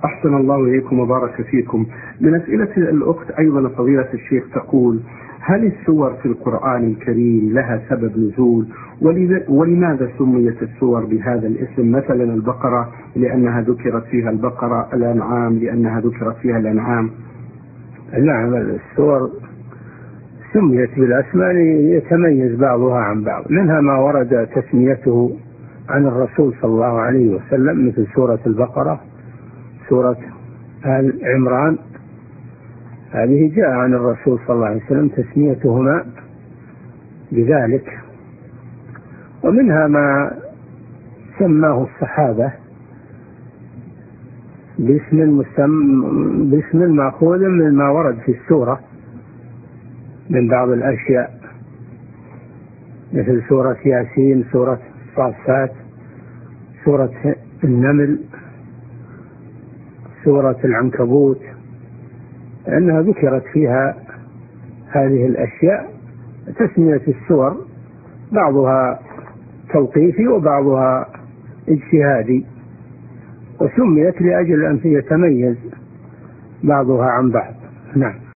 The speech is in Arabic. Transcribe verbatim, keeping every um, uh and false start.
أحسن الله إليكم وبارك فيكم. من أسئلة الأخت أيضا فضيلة الشيخ تقول: هل السور في القرآن الكريم لها سبب نزول؟ ولماذا سميت السور بهذا الاسم؟ مثلا البقرة لأنها ذكرت فيها البقرة، الأنعام لأنها ذكرت فيها الأنعام. نعم، السور سميت بالأسماء يتميز بعضها عن بعض، منها ما ورد تسميته عن الرسول صلى الله عليه وسلم مثل سورة البقرة، سورة آل عمران، هذه جاء عن الرسول صلى الله عليه وسلم تسميتهما بذلك. ومنها ما سماه الصحابة باسم مسم باسم مأخوذ من ما ورد في السورة من بعض الأشياء، مثل سورة ياسين، سورة الصافات، سورة النمل، سورة العنكبوت، لأنها ذكرت فيها هذه الأشياء. تسمية السور بعضها توقيفي وبعضها اجتهادي، وسميت لأجل أن يتميز بعضها عن بعض. نعم.